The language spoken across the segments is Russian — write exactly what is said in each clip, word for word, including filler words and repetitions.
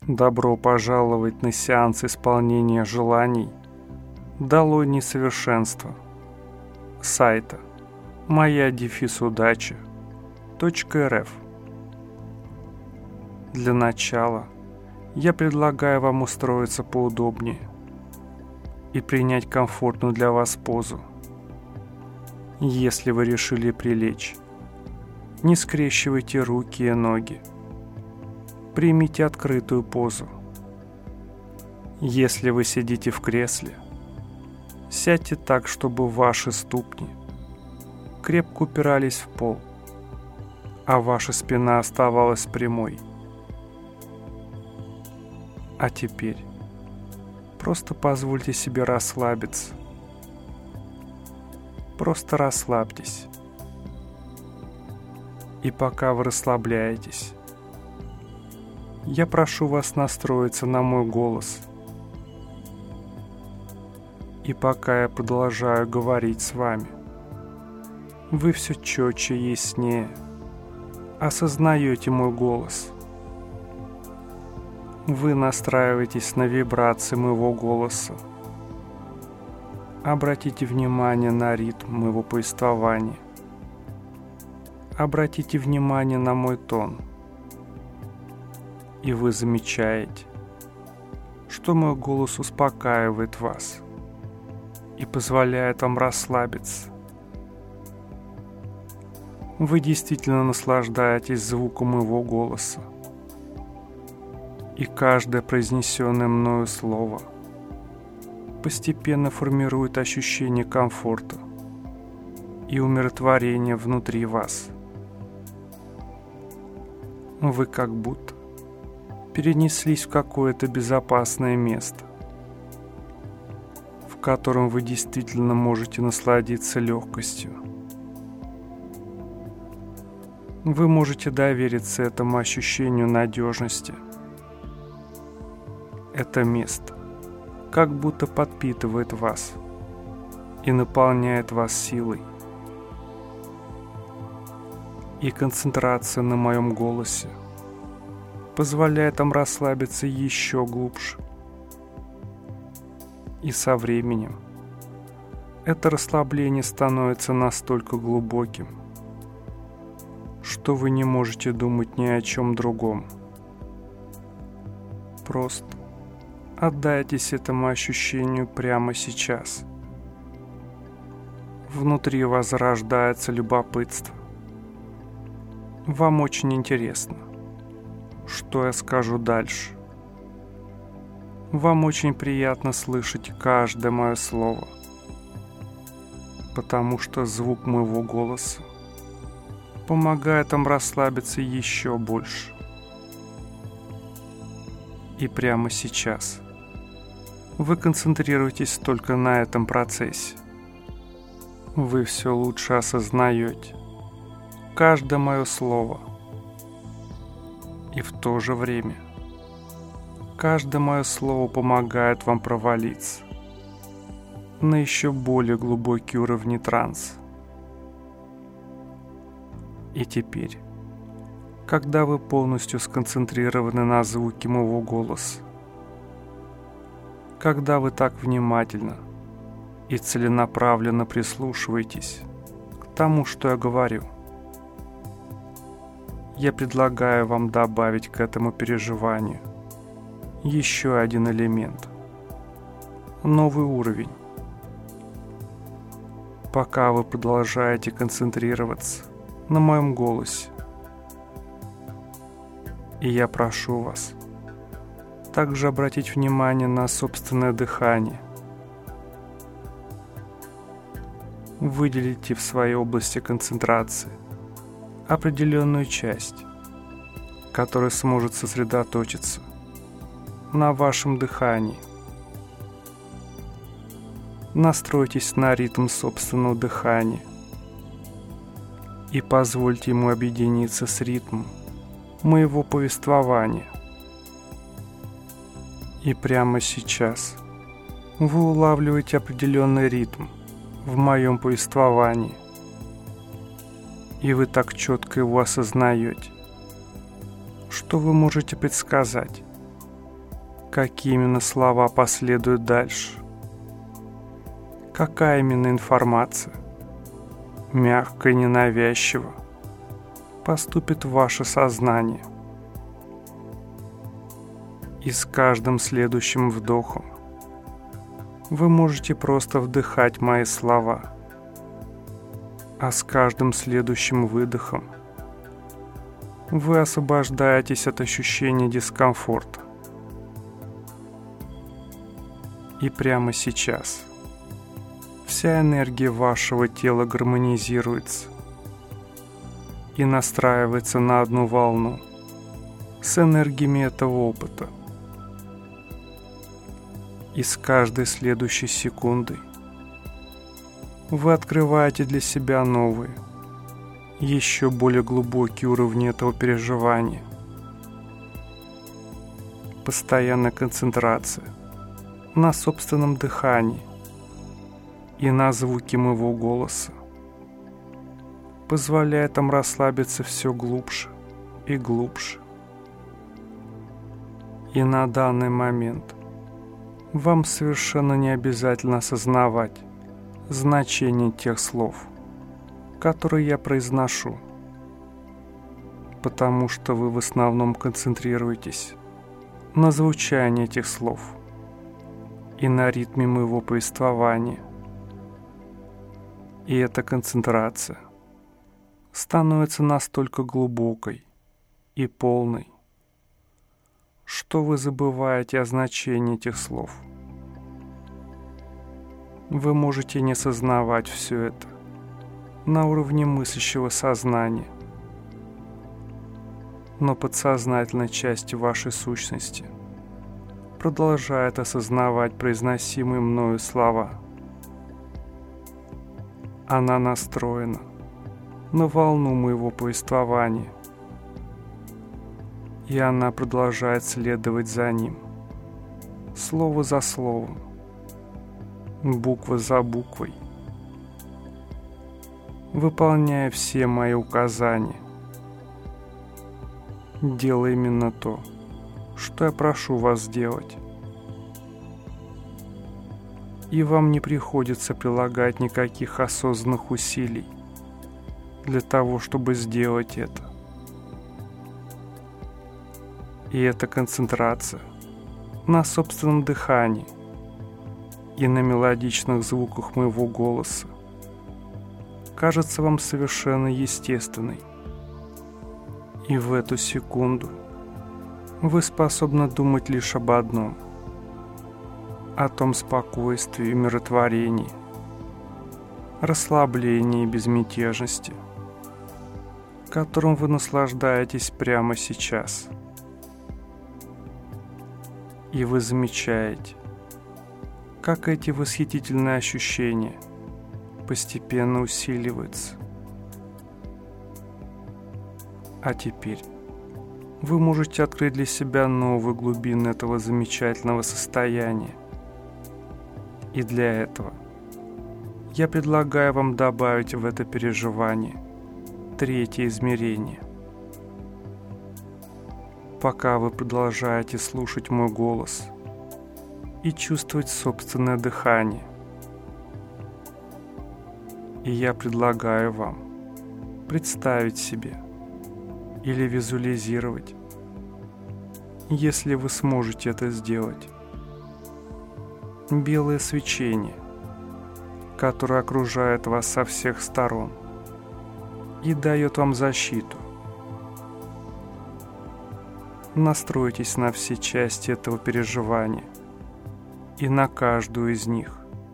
Добро пожаловать на сеанс исполнения желаний «Долой несовершенство» сайта моя дефис удача точка эр эф. Для начала я предлагаю вам устроиться поудобнее и принять комфортную для вас позу. Если вы решили прилечь, не скрещивайте руки и ноги. Примите открытую позу. Если вы сидите в кресле, сядьте так, чтобы ваши ступни крепко упирались в пол, а ваша спина оставалась прямой. А теперь просто позвольте себе расслабиться. Просто расслабьтесь. И пока вы расслабляетесь, я прошу вас настроиться на мой голос. И пока я продолжаю говорить с вами, вы все четче и яснее осознаете мой голос. Вы настраиваетесь на вибрации моего голоса. Обратите внимание на ритм моего повествования. Обратите внимание на мой тон. И вы замечаете, что мой голос успокаивает вас и позволяет вам расслабиться. Вы действительно наслаждаетесь звуком моего голоса. И каждое произнесенное мною слово постепенно формирует ощущение комфорта и умиротворения внутри вас. Вы как будто перенеслись в какое-то безопасное место, в котором вы действительно можете насладиться легкостью. Вы можете довериться этому ощущению надежности. Это место как будто подпитывает вас и наполняет вас силой. И концентрация на моем голосе позволяет вам расслабиться еще глубже. И со временем это расслабление становится настолько глубоким, что вы не можете думать ни о чем другом. Просто отдайтесь этому ощущению прямо сейчас. Внутри вас зарождается любопытство. Вам очень интересно, что я скажу дальше. Вам очень приятно слышать каждое мое слово, потому что звук моего голоса помогает вам расслабиться еще больше. И прямо сейчас вы концентрируетесь только на этом процессе. Вы все лучше осознаете каждое мое слово. И в то же время каждое мое слово помогает вам провалиться на еще более глубокие уровни транса. И теперь, когда вы полностью сконцентрированы на звуке моего голоса, когда вы так внимательно и целенаправленно прислушиваетесь к тому, что я говорю, я предлагаю вам добавить к этому переживанию еще один элемент, новый уровень. Пока вы продолжаете концентрироваться на моем голосе, и я прошу вас также обратить внимание на собственное дыхание. Выделите в своей области концентрации определенную часть, которая сможет сосредоточиться на вашем дыхании. Настройтесь на ритм собственного дыхания и позвольте ему объединиться с ритмом моего повествования. И прямо сейчас вы улавливаете определенный ритм в моем повествовании. И вы так четко его осознаете, что вы можете предсказать, какие именно слова последуют дальше, какая именно информация, мягко и ненавязчиво, поступит в ваше сознание. И с каждым следующим вдохом вы можете просто вдыхать мои слова, а с каждым следующим выдохом вы освобождаетесь от ощущения дискомфорта. И прямо сейчас вся энергия вашего тела гармонизируется и настраивается на одну волну с энергиями этого опыта. И с каждой следующей секундой вы открываете для себя новые, еще более глубокие уровни этого переживания. Постоянная концентрация на собственном дыхании и на звуке моего голоса позволяет вам расслабиться все глубже и глубже. И на данный момент вам совершенно не обязательно осознавать значение тех слов, которые я произношу, потому что вы в основном концентрируетесь на звучании этих слов и на ритме моего повествования. И эта концентрация становится настолько глубокой и полной, что вы забываете о значении этих слов. Вы можете не осознавать все это на уровне мыслящего сознания, но подсознательная часть вашей сущности продолжает осознавать произносимые мною слова. Она настроена на волну моего повествования, и она продолжает следовать за ним, слово за словом, буква за буквой, выполняя все мои указания, делая именно то, что я прошу вас сделать. И вам не приходится прилагать никаких осознанных усилий для того, чтобы сделать это. И эта концентрация на собственном дыхании и на мелодичных звуках моего голоса кажется вам совершенно естественной. И в эту секунду вы способны думать лишь об одном – о том спокойствии и умиротворении, расслаблении и безмятежности, которым вы наслаждаетесь прямо сейчас. И вы замечаете, как эти восхитительные ощущения постепенно усиливаются. А теперь вы можете открыть для себя новые глубины этого замечательного состояния. И для этого я предлагаю вам добавить в это переживание третье измерение. Пока вы продолжаете слушать мой голос и чувствовать собственное дыхание, и я предлагаю вам представить себе или визуализировать, если вы сможете это сделать, белое свечение, которое окружает вас со всех сторон и дает вам защиту. Настройтесь на все части этого переживания и на каждую из них.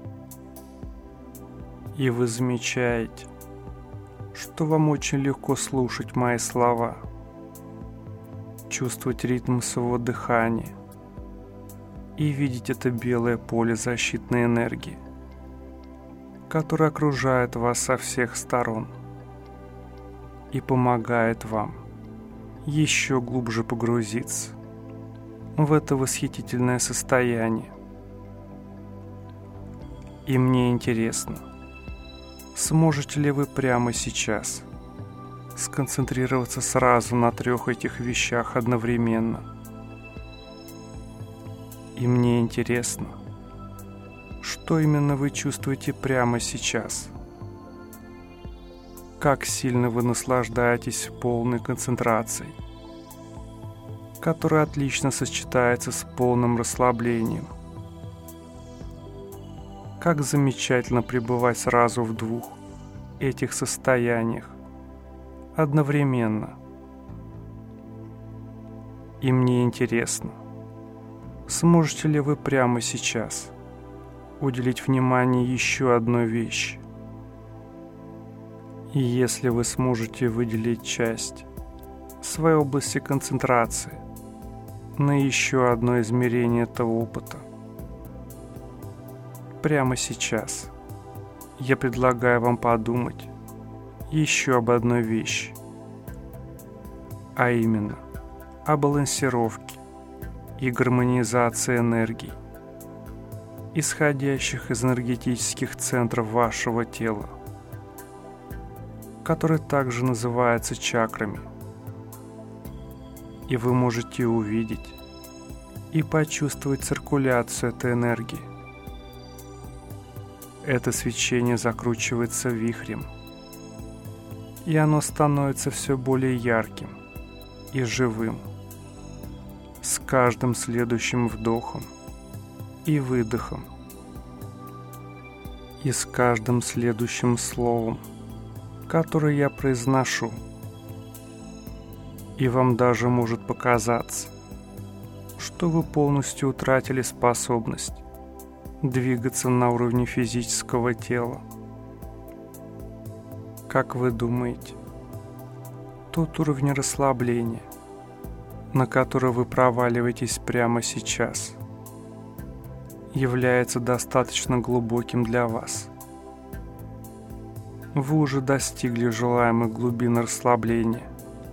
И вы замечаете, что вам очень легко слушать мои слова, чувствовать ритм своего дыхания и видеть это белое поле защитной энергии, которое окружает вас со всех сторон и помогает вам еще глубже погрузиться в это восхитительное состояние. И мне интересно, сможете ли вы прямо сейчас сконцентрироваться сразу на трех этих вещах одновременно? И мне интересно, что именно вы чувствуете прямо сейчас? Как сильно вы наслаждаетесь полной концентрацией, которая отлично сочетается с полным расслаблением? Как замечательно пребывать сразу в двух этих состояниях одновременно. И мне интересно, сможете ли вы прямо сейчас уделить внимание еще одной вещи? И если вы сможете выделить часть своей области концентрации на еще одно измерение этого опыта, прямо сейчас я предлагаю вам подумать еще об одной вещи, а именно о балансировке и гармонизации энергий, исходящих из энергетических центров вашего тела, которые также называются чакрами. И вы можете увидеть и почувствовать циркуляцию этой энергии. Это свечение закручивается вихрем, и оно становится все более ярким и живым с каждым следующим вдохом и выдохом, и с каждым следующим словом, которое я произношу. И вам даже может показаться, что вы полностью утратили способность двигаться на уровне физического тела. Как вы думаете, тот уровень расслабления, на который вы проваливаетесь прямо сейчас, является достаточно глубоким для вас? Вы уже достигли желаемой глубины расслабления.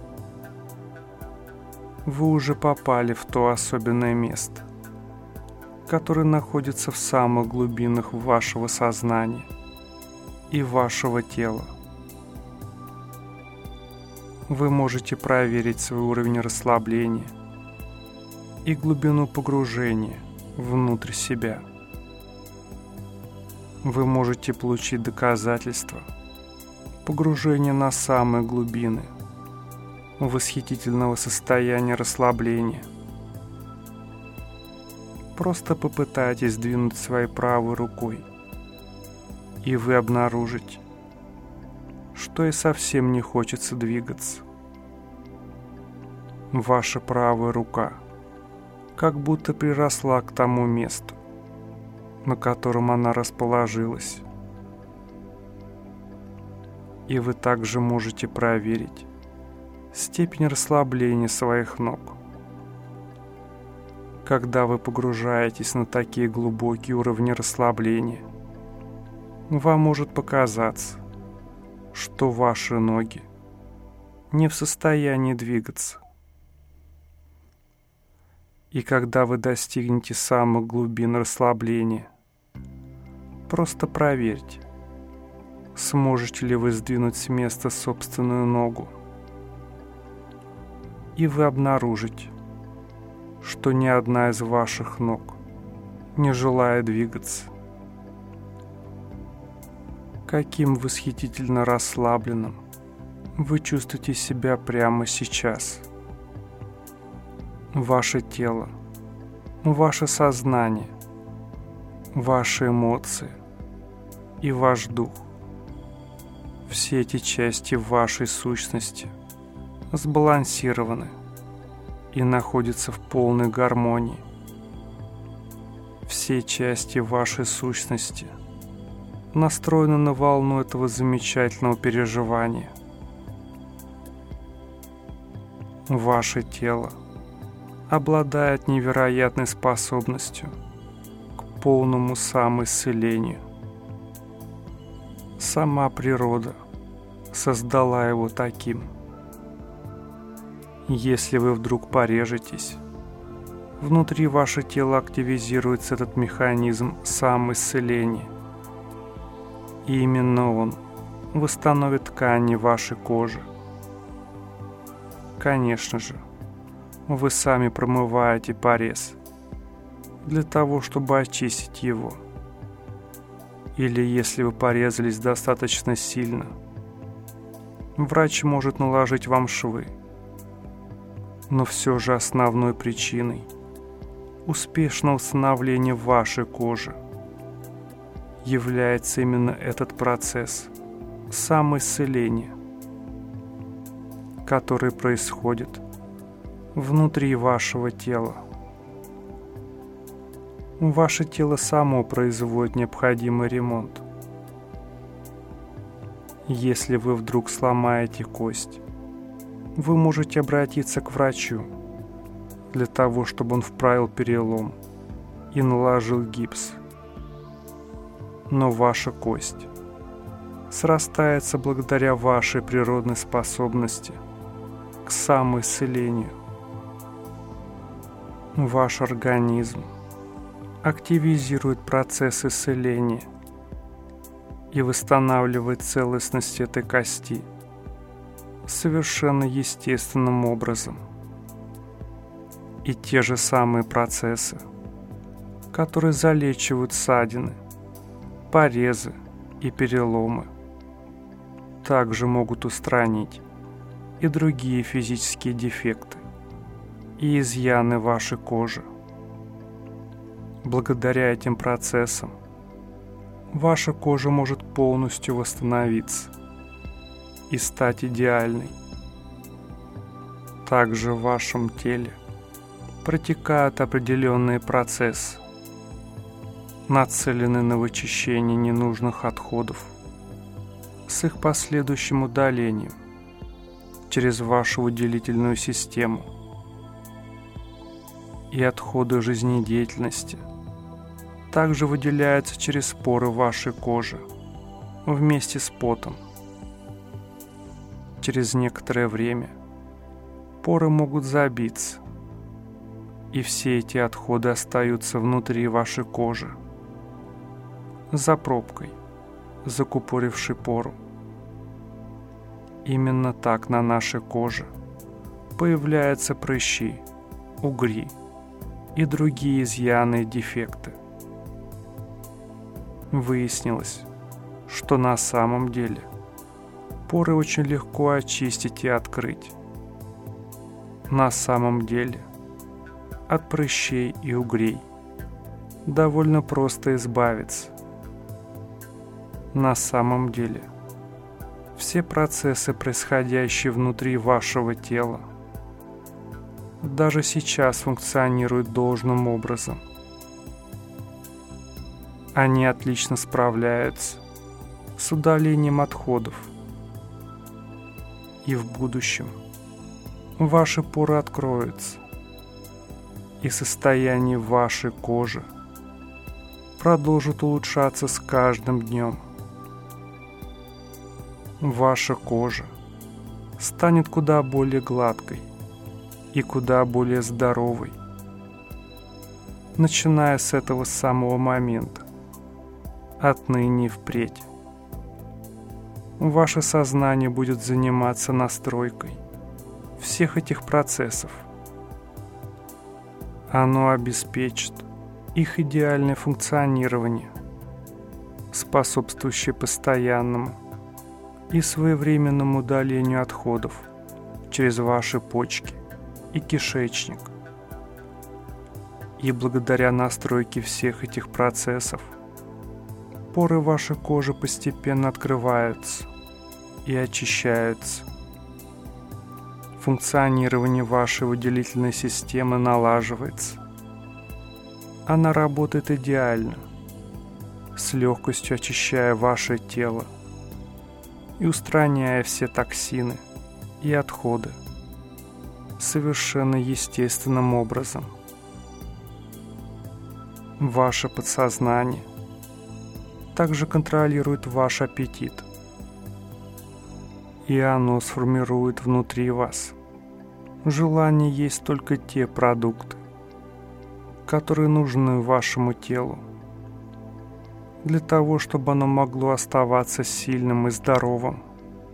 Вы уже попали в то особенное место, которое находится в самых глубинах вашего сознания и вашего тела. Вы можете проверить свой уровень расслабления и глубину погружения внутрь себя. Вы можете получить доказательства погружения на самые глубины восхитительного состояния расслабления. Просто попытайтесь двинуть своей правой рукой, и вы обнаружите, что и совсем не хочется двигаться. Ваша правая рука как будто приросла к тому месту, на котором она расположилась. И вы также можете проверить степень расслабления своих ног. Когда вы погружаетесь на такие глубокие уровни расслабления, вам может показаться, что ваши ноги не в состоянии двигаться. И когда вы достигнете самых глубин расслабления, просто проверьте, сможете ли вы сдвинуть с места собственную ногу. И вы обнаружите, что ни одна из ваших ног не желает двигаться. Каким восхитительно расслабленным вы чувствуете себя прямо сейчас. Ваше тело, ваше сознание, ваши эмоции и ваш дух. Все эти части вашей сущности сбалансированы и находятся в полной гармонии. Все части вашей сущности настроены на волну этого замечательного переживания. Ваше тело обладает невероятной способностью к полному самоисцелению. Сама природа создала его таким. Если вы вдруг порежетесь, внутри ваше тело активизируется этот механизм самоисцеления. И именно он восстановит ткани вашей кожи. Конечно же, вы сами промываете порез, для того, чтобы очистить его. Или если вы порезались достаточно сильно, врач может наложить вам швы. Но все же основной причиной успешного восстановления вашей кожи является именно этот процесс самоисцеления, который происходит внутри вашего тела. Ваше тело само производит необходимый ремонт. Если вы вдруг сломаете кость, вы можете обратиться к врачу для того, чтобы он вправил перелом и наложил гипс. Но ваша кость срастается благодаря вашей природной способности к самоисцелению. Ваш организм активизирует процесс исцеления и восстанавливает целостность этой кости совершенно естественным образом. И те же самые процессы, которые залечивают ссадины, порезы и переломы, также могут устранить и другие физические дефекты и изъяны вашей кожи. Благодаря этим процессам ваша кожа может полностью восстановиться и стать идеальной. Также в вашем теле протекают определенные процессы, нацеленные на вычищение ненужных отходов с их последующим удалением через вашу выделительную систему. И отходы жизнедеятельности также выделяются через поры вашей кожи вместе с потом. Через некоторое время поры могут забиться, и все эти отходы остаются внутри вашей кожи, за пробкой, закупорившей пору. Именно так на нашей коже появляются прыщи, угри и другие изъяны и дефекты. Выяснилось, что на самом деле поры очень легко очистить и открыть. На самом деле от прыщей и угрей довольно просто избавиться. На самом деле все процессы, происходящие внутри вашего тела, даже сейчас функционируют должным образом. Они отлично справляются с удалением отходов. И в будущем ваши поры откроются, и состояние вашей кожи продолжит улучшаться с каждым днем. Ваша кожа станет куда более гладкой и куда более здоровой, начиная с этого самого момента, отныне и впредь. Ваше сознание будет заниматься настройкой всех этих процессов. Оно обеспечит их идеальное функционирование, способствующее постоянному и своевременному удалению отходов через ваши почки и кишечник. И благодаря настройке всех этих процессов поры вашей кожи постепенно открываются и очищаются. Функционирование вашей выделительной системы налаживается. Она работает идеально, с легкостью очищая ваше тело и устраняя все токсины и отходы совершенно естественным образом. Ваше подсознание также контролирует ваш аппетит, и оно сформирует внутри вас желание есть только те продукты, которые нужны вашему телу, для того, чтобы оно могло оставаться сильным и здоровым.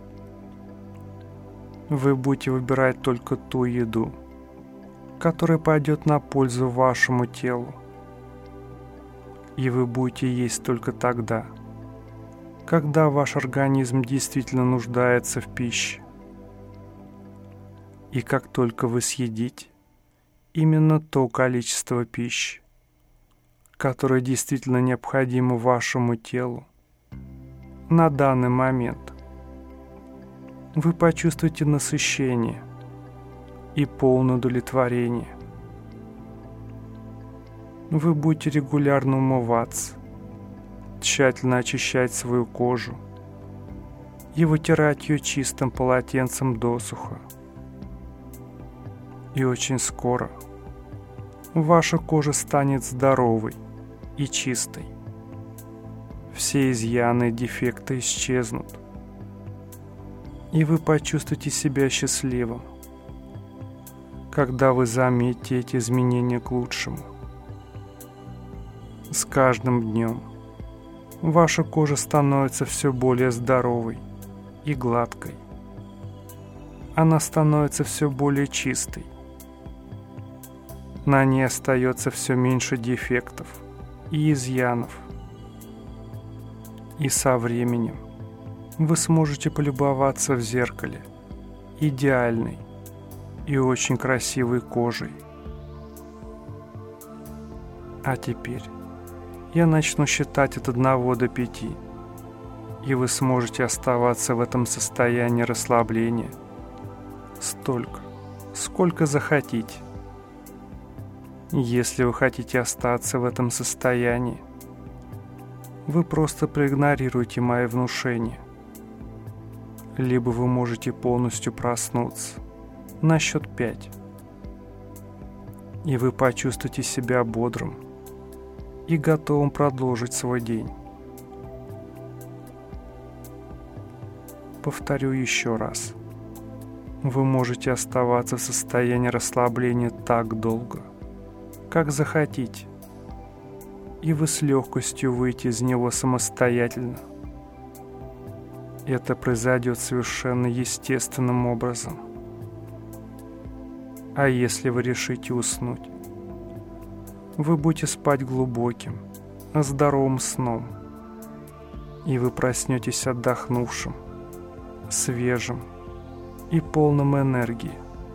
Вы будете выбирать только ту еду, которая пойдет на пользу вашему телу И вы будете есть только тогда, когда ваш организм действительно нуждается в пище. И как только вы съедите именно то количество пищи, которое действительно необходимо вашему телу на данный момент, вы почувствуете насыщение и полное удовлетворение. Вы будете регулярно умываться, тщательно очищать свою кожу и вытирать ее чистым полотенцем досуха. И очень скоро ваша кожа станет здоровой и чистой. Все изъяны и дефекты исчезнут, и вы почувствуете себя счастливым, когда вы заметите эти изменения к лучшему. С каждым днем ваша кожа становится все более здоровой и гладкой. Она становится все более чистой. На ней остается все меньше дефектов и изъянов. И со временем вы сможете полюбоваться в зеркале идеальной и очень красивой кожей. А теперь я начну считать от одного до пяти, и вы сможете оставаться в этом состоянии расслабления столько, сколько захотите. Если вы хотите остаться в этом состоянии, вы просто проигнорируете мои внушения. Либо вы можете полностью проснуться на счет пять, и вы почувствуете себя бодрым и готовым продолжить свой день. Повторю еще раз. Вы можете оставаться в состоянии расслабления так долго, как захотите, и вы с легкостью выйдете из него самостоятельно. Это произойдет совершенно естественным образом. А если вы решите уснуть, вы будете спать глубоким, здоровым сном, и вы проснетесь отдохнувшим, свежим и полным энергии.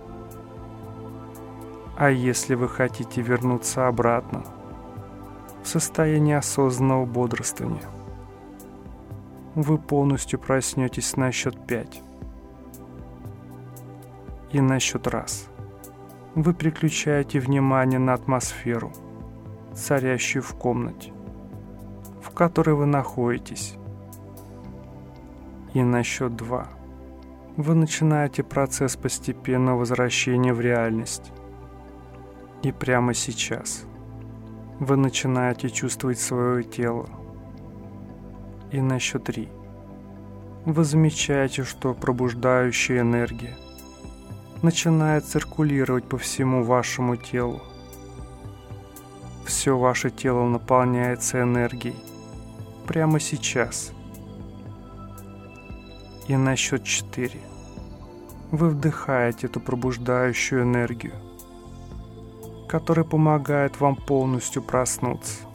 А если вы хотите вернуться обратно в состояние осознанного бодрствования, вы полностью проснетесь на счет пять. И на счет раз вы переключаете внимание на атмосферу, царящую в комнате, в которой вы находитесь. И на счет два вы начинаете процесс постепенного возвращения в реальность. И прямо сейчас вы начинаете чувствовать свое тело. И на счет три вы замечаете, что пробуждающая энергия начинает циркулировать по всему вашему телу. Все ваше тело наполняется энергией прямо сейчас. И на счет четыре вы вдыхаете эту пробуждающую энергию, которая помогает вам полностью проснуться,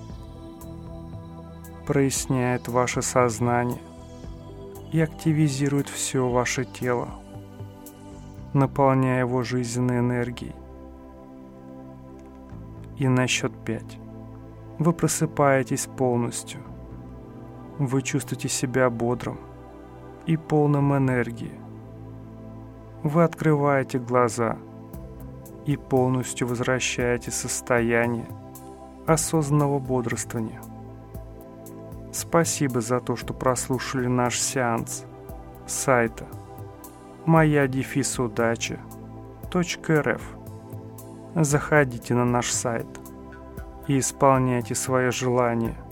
проясняет ваше сознание и активизирует все ваше тело, наполняя его жизненной энергией. И на счет пять вы просыпаетесь полностью. Вы чувствуете себя бодрым и полным энергии. Вы открываете глаза и полностью возвращаете состояние осознанного бодрствования. Спасибо за то, что прослушали наш сеанс с сайта моя дефис удача точка эр эф. Заходите на наш сайт и исполняйте свои желания.